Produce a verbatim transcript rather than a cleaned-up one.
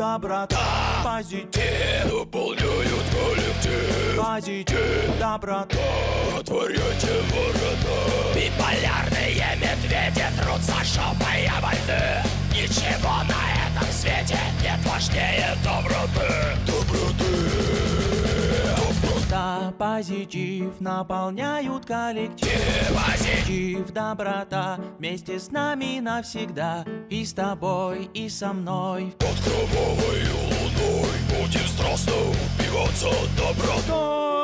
доброта, позитив наполняют коллектив. Позитив, доброта, отворяйте ворота. Биполярные медведи трутся жопой о войны. Ничего на этом свете нет важнее доброты. Доброты. да, позитив наполняют коллектив. Позитив, доброта вместе с нами навсегда. И с тобой, и со мной. Под кровавой луной будем страстно упиваться добротой.